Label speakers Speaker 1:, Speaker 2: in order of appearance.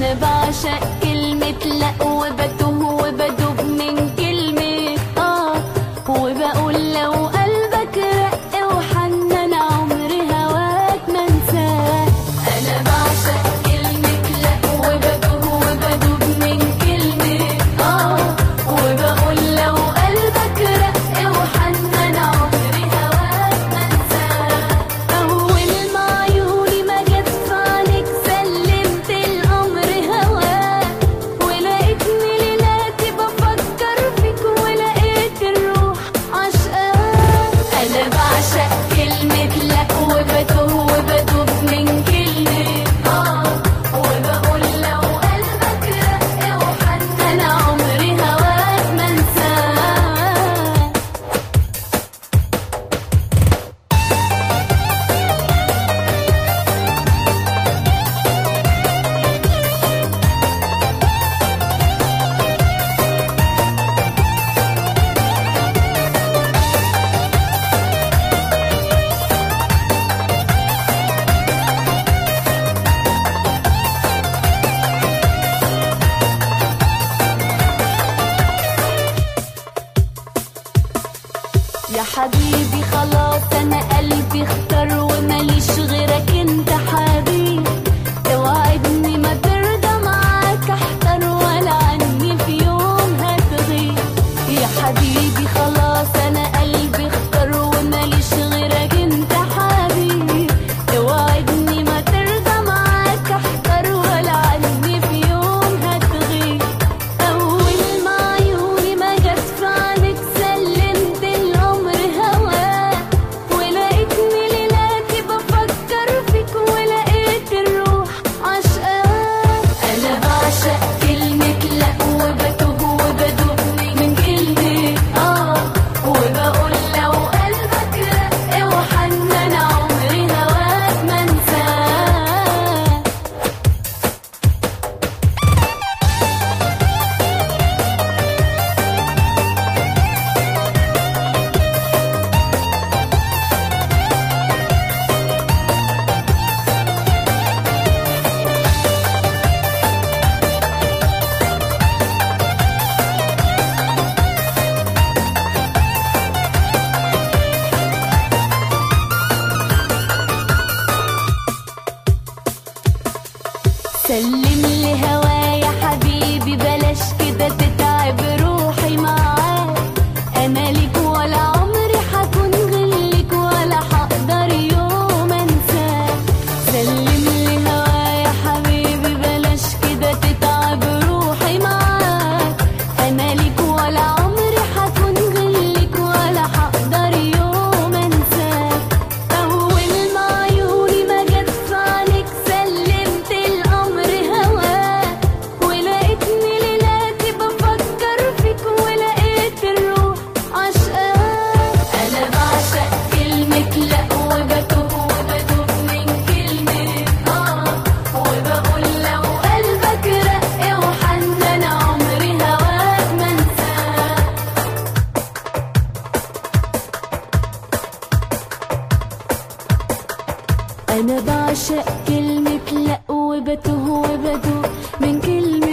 Speaker 1: أنا بعشق كلمة لأ، وبتوه وبدوب من كلمة وبقول لو قلبك رق وحنن عمري هواك ما انساه. أنا بعشق كلمة لأ، وبتوه وبدوب من كلمة وبقول لو قلبك رق وحنن عمري هواك ما انساه. أول ما عيوني ما جت في عينيك سلمت الأمر هواك، ولقيتني ليلاتي بفكر فيك ولقيت الروح عشقاك. أنا بعشق كلمة لأ، وبتوه وبدوب من كلمة وبقول لو قلبك رق وحنن عمري هواك ما انساه. يا حبيبي خلاص أنا قلبي اختار وماليش غيرك انت حبيبي، توعدني ما ترضى معاك احتار ولا عني في يوم هتغيب. يا حبيبي خلاص أنا قلبي اختار وماليش غيرك انت حبيبي، توعدني ما ترضى معاك احتار ولا عني في يوم هتغيب. أول ما عيوني ما جت في عينيك سلمت الأمر هواك، ولقيتني ليلاتي بفكر فيك ولقيت الروح عشقاك. أنا بعشق كلمة لأ، وبتوه وبدوب من كلمة وبقول لو قلبك رق وحنن عمري هواك ما انساه. سلم لي هوايا حبيبي بلاش كده تتعب روحي معاك، انا ليك ولا عمري حكون غيرك ولا هقدر يوم انساك. سلم لي هوايا حبيبي بلاش كده تتعب روحي معاك، انا ليك ولا عمري حكون غيرك ولا هقدر يوم انساك. اول ما عيوني ما جت في عينيك سلمت الامر هواك، ولقيتني ليلاتي بفكر فيك ولقيت الروح عشقاك. انا بعشق كلمة لأ، وبتوه وبدوب من كلمة وبقول لو قلبك رق وحنن عمري هواك ما انساه. أنا بعشق كلمة لأ، وبتوه وبدوب من كلمة